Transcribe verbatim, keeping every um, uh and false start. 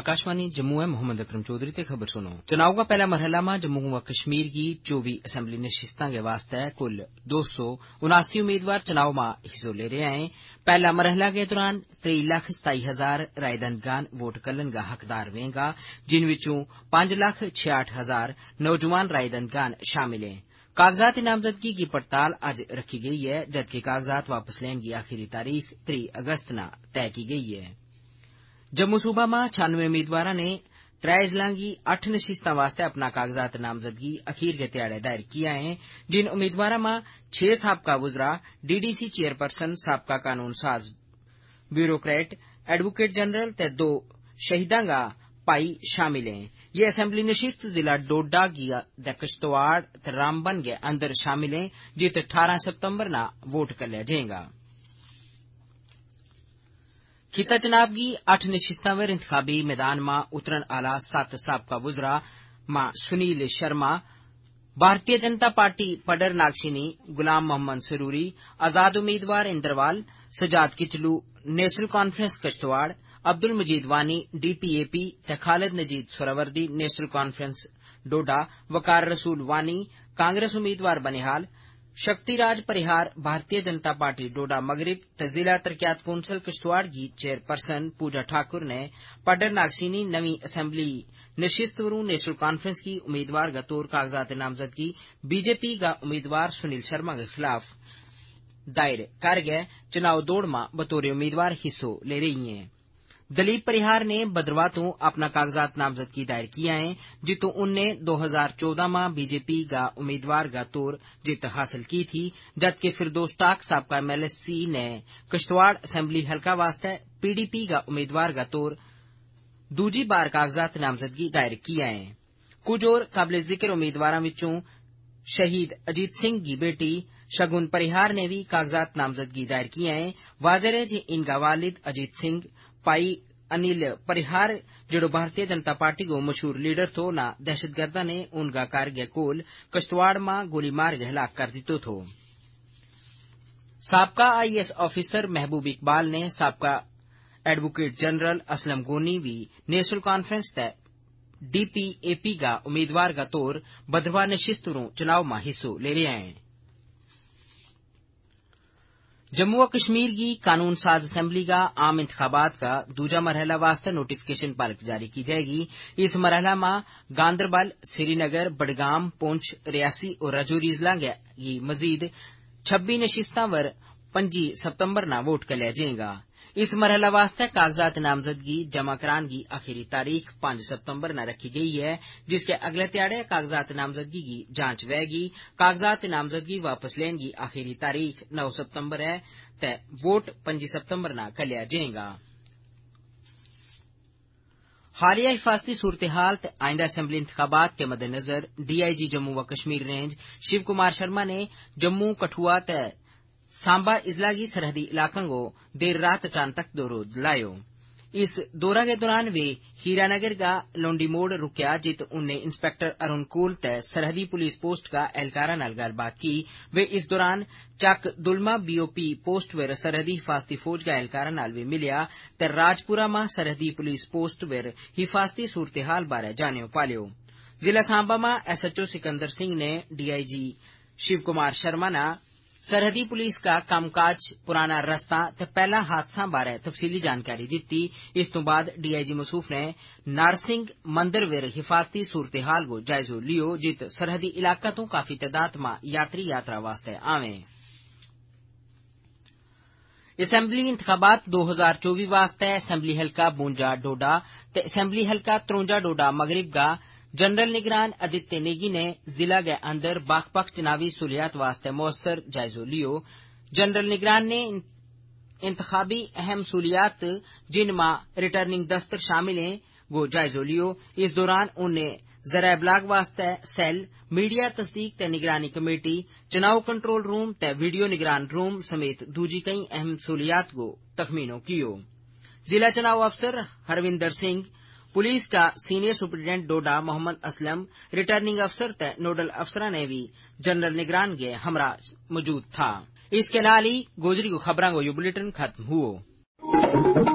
आकाशवाणी जम्मू है मोहम्मद अकरम चौधरी ते खबर सुनो। चुनाव का पहला मरहला में जम्मू व कश्मीर की चौबी असैम्बली नशिस्तां के वास्ते कुल दो सौ उनासी उम्मीदवार चुनाव में हिस्सो ले रहे हैं। पहला मरहला के दौरान त्रेई लाख सताई हजार रायदंदगान वोट कलन का हकदार वेंगा, जिन विचों पांच लाख छियाठ हजार नौजवान रायदंदगान शामिल हैं। कागजात नामजदगी की पड़ताल आज रखी गई है, जबकि कागजात वापस लेने की आखिरी तारीख त्रीह अगस्त न तय की गई है। जम्मू सूबा में छियानवे उम्मीदवारों ने त्रै जिलों की अठ नशिस्तां वास्ते अपना कागजात नामजदगी अखीर के त्याड़े दायर किया है, जिन उम्मीदवारों में छह साबका वुजरा, डीडीसी चेयरपर्सन, साबका कानून साज ब्यूरोक्रेट, एडवोकेट जनरल ते दो शहीदां का भाई शामिल हैं। ये असैम्बली नशिस्त जिला डोडा दा किश्तवाड़ ते रामबन के अंदर शामिल हैं, जित अठारह सितंबर न वोट कल्ला जाएगा। खिता चुनाव की अठ नशिस्तां पर इंतखाबी मैदान में उतरन आला सत्त साबका वुजरा मां सुनील शर्मा, भारतीय जनता पार्टी पडर नागशिनी, गुलाम मोहम्मद सरूरी, आजाद उम्मीदवार Indrawal, Sajad Kichloo, National Conference Kishtwar, Abdul Majid Wani DPAP ते खालिद नजीद सोहरावर्दी नेशनल कॉन्फ्रेंस डोडा, वकार रसूल वानी कांग्रेस उम्मीदवार बनिहाल, शक्तिराज परिहार भारतीय जनता पार्टी डोडा मगरिब ते जिला तरक्यात कौंसल किश्तवाड़ की चेयरपर्सन पूजा ठाकुर ने पडर नागसिनी नवी असैम्बली नशिस्त वरू नेशनल कॉन्फ्रेंस की उम्मीदवार का तौर कागजात नामजदगी बीजेपी का उम्मीदवार सुनील शर्मा के खिलाफ दायर कर गए चुनाव दौड़ में बतौर उम्मीदवार हिस्सो ले रही हैं। दलीप परिहार ने भद्रवाह तो अपना कागजात नामजदगी दायर किया है, जितो उनने दो हजार चौदह में बीजेपी का उम्मीदवार का तौर जीत हासिल की थी, जबकि फिरदौस टाक साबका एमएलसी ने किश्तवाड़ असैम्बली हल्का वास्ते पीडीपी का उम्मीदवार का तौर दूजी बार कागजात नामजदगी दायर किया है। कुछ और काबिल जिक्र उम्मीदवारों विचों शहीद अजीत सिंह की बेटी शगुन परिहार ने भी कागजात नामजदगी दायर किया है। वाज़ेह है जे इनका वालिद अजीत सिंह भाई अनिल परिहार जो भारतीय जनता पार्टी को मशहूर लीडर थो ना दहशतगर्दा ने उनका कारगे कोल किश्तवाड़ में गोली मार के हलाक कर दितो थो। साबका आईएएस ऑफिसर महबूब इकबाल ने साबका एडवोकेट जनरल असलम गोनी भी नेशनल कॉन्फ्रेंस ते डीपीएपी का उम्मीदवार का तौर भद्रवाह नशिस्त चुनाव में हिस्सो ले रहे हैं। जम्मू व कश्मीर की कानून साज असैम्बली का आम इंतखाबात का दूजा मरहला वास्ते नोटिफिकेशन पार्क जारी की जाएगी। इस मरहला में गांदरबल, श्रीनगर, बडगाम, पुंछ, रियासी और राजौरी जिला की मजीद छब्बी नशिस्तां पर पंजी सितंबर न वोट कल्ला जाएगा। इस मरहला वास्ते कागजात नामजदगी जमा कराने की आखिरी तारीख पांच सितंबर न रखी गई है, जिसके अगले त्याड़े कागजात नामजदगी की जांच वेगी। कागजात नामजदगी वापस लेने की आखिरी तारीख नौ सितंबर है ते वोट पंजी सितंबर न कल्ला जाएगा। हालिया हिफाजती सूरत हाल ते आइंदा असैम्बली इंतखाबात के मद्देनजर डीआईजी जम्मू व कश्मीर रेंज शिव कुमार शर्मा ने जम्मू, कठुआ ते सांबा इजला की सरहदी इलाकों को देर रात अचानक दौरा लायो। इस दौरा के दौरान वे हीरानगर का लोंडी मोड़ रुकया, जित उनने इंस्पेक्टर अरुण कोल ते सरहदी पुलिस पोस्ट का एहलकारा नाल गलबात की। वे इस दौरान चक दुलमा बीओपी पोस्ट वर सरहदी हिफाजती फौज का एहलकारा नाल भी मिलिया ते राजपुरा में सरहदी पुलिस पोस्ट वर हिफाजती सूरत हाल बारे जानियो पालियो। जिला सांबा में एसएचओ सिकंदर सिंह ने डीआईजी शिव कुमार शर्मा ना सरहदी पुलिस का कामकाज, पुराना रस्ता ते पहला हादसा बारे तफसीली जानकारी दी। इस तो बाद डीआईजी मसूफ ने नारसिंह मंदिर वर हिफाजती सूरत हाल को जायजो लियो, जित सरहदी इलाका तो काफी तादाद में यात्री यात्रा वास्ते आवे। असैम्बली इंतखाबात दो हजार चौबीस वास्ते असैम्बली हल्का बूंजा डोडा ते असैम्बली हल्का त्रौंजा डोडा मगरिब का जनरल निगरान आदित्य नेगी ने जिला के अंदर बक्ख बक्ख चुनावी सहूलियात वास्ते मौसर जायजो लियो। जनरल निगरान ने इंतखाबी अहम सहूलियात जिनमें रिटर्निंग दफ्तर शामिल हैं वो जायजो लियो। इस दौरान उन्हें जरा इबलाग वास्ते सेल, मीडिया तस्दीक ते निगरानी कमेटी, चुनाव कंट्रोल रूम ते वीडियो निगरान रूम समेत दूजी कई अहम सहूलियात को तखमीनो कियो। जिला चुनाव अफसर हरविंदर सिंह, पुलिस का senior superintendent Doda Mohammad Aslam, returning अफसर ते नोडल अफसर ने भी जनरल निगरान के हमरा मौजूद था। इसके नाल ही गोजरी को खबरां को यह बुलेटिन खत्म हुआ।